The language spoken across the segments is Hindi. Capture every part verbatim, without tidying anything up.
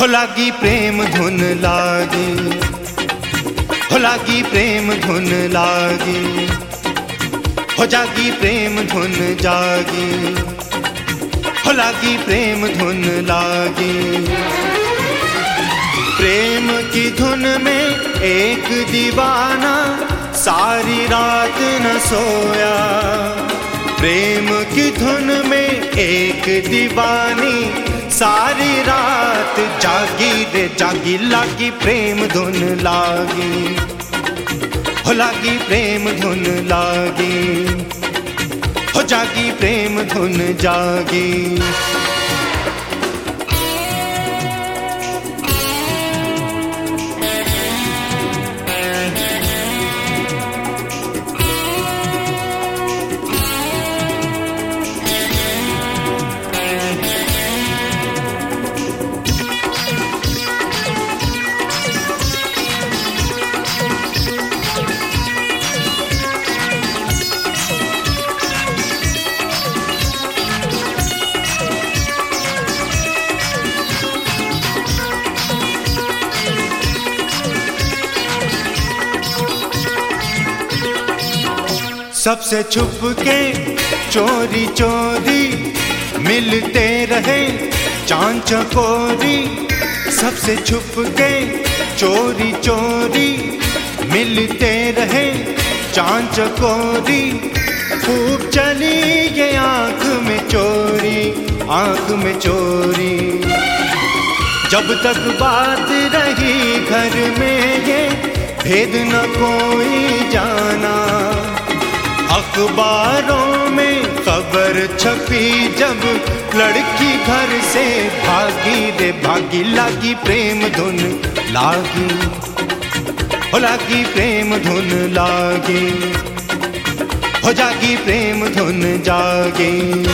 हो लागी प्रेम धुन लागी, हो लागी प्रेम धुन लागी, हो जागी प्रेम धुन जागी, हो लागी प्रेम धुन लागी। प्रेम की धुन में एक दीवाना सारी रात न सोया, प्रेम की धुन में एक दीवानी सारी रात जागी रे जागी, लागी प्रेम धुन लागी, हो लागी प्रेम धुन लागी, हो जागी प्रेम धुन जागी। सबसे छुप के चोरी चोरी मिलते रहे चांद चकोरी, सबसे छुप के चोरी चोरी मिलते रहे चांद चकोरी। खूब चली ये आंख में चोरी, आंख में चोरी, जब तक बात रही घर में ये भेद न कोई जाना। अखबारों में खबर छपी जब लड़की घर से भागी रे भागी, लागी प्रेम धुन लागी, हो लागी प्रेम धुन लागी, हो जागी प्रेम धुन जागी।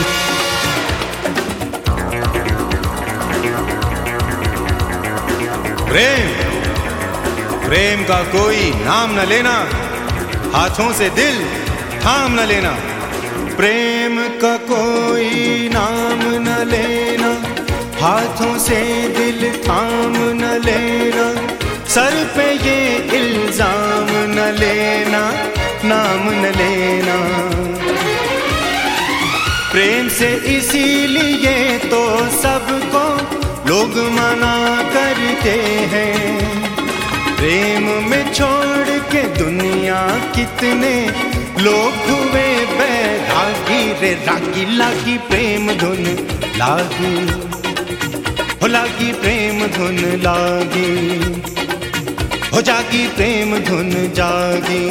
प्रेम प्रेम का कोई नाम न लेना, हाथों से दिल थाम न लेना। प्रेम का कोई नाम न लेना, हाथों से दिल थाम न लेना। सर पे ये इल्जाम न लेना, नाम न लेना। प्रेम से इसीलिए तो सबको लोग मना करते हैं। प्रेम में छोड़ के दुनिया कितने लोग हुए बैरागी रे रागी, लागी प्रेम धुन लागी, हो लागी प्रेम धुन लागी, हो जागी प्रेम धुन जागी।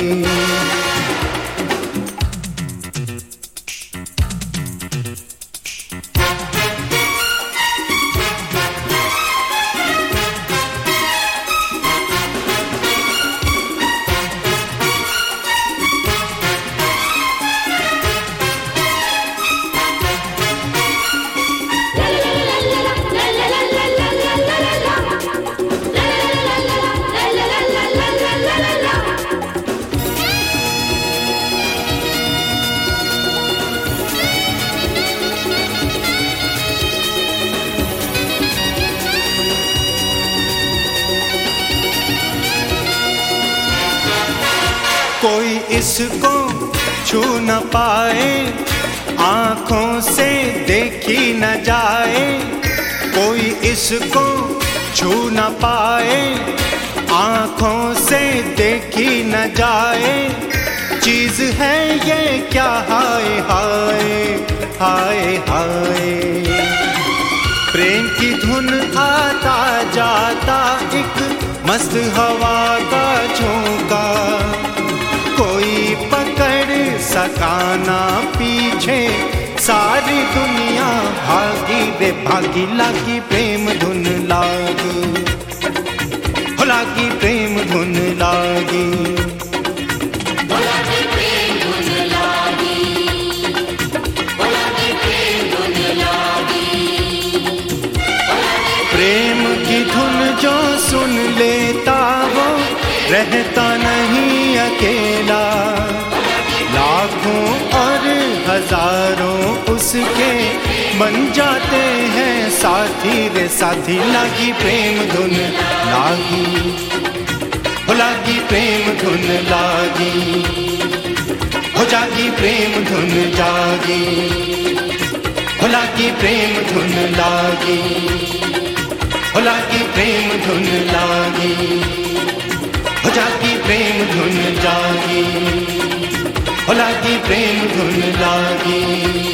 कोई इसको छू न पाए, आँखों से देखी न जाए। कोई इसको छू न पाए, आँखों से देखी न जाए। चीज़ है ये क्या हाय हाय हाय हाय। प्रेम की धुन आता जाता एक मस्त हवा का झोंका, कोई पकड़ सका ना पीछे। सारी दुनिया भागी रे भागी, लागी प्रेम धुन लागी, हो लागी प्रेम धुन लागी, हो लागी प्रेम धुन लागी, हो लागी प्रेम धुन लागी। प्रेम की धुन जो सुन लेता वो रहता नहीं अकेला, लाखों और हजारों उसके बन जाते हैं साथी रे साथी लागी प्रेम धुन लागी, हो लागी प्रेम धुन लागी, हो जागी प्रेम धुन जागी, हो लागी प्रेम धुन लागी, हो लागी प्रेम धुन लागी, हो जागी प्रेम धुन जागी, हो लागी प्रेम धुन लागी।